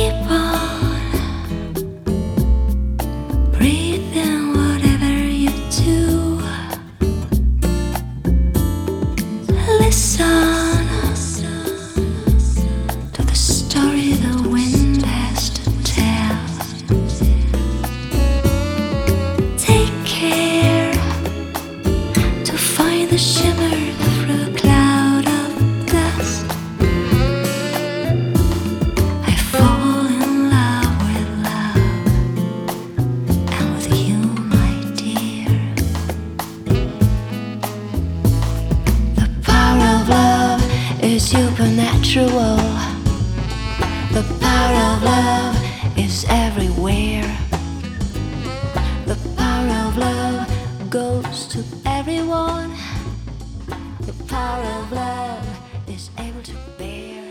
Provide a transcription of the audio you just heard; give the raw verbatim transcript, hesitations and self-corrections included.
Keep on breathing, whatever you do. Listen to the story the wind has to tell. Take care to find the shimmer through a cloud of dust. I fall in love with love and with you, my dear. The power of love is supernatural. The power of love is everywhere. The power of love goes to everyone. The power of love is able to bear.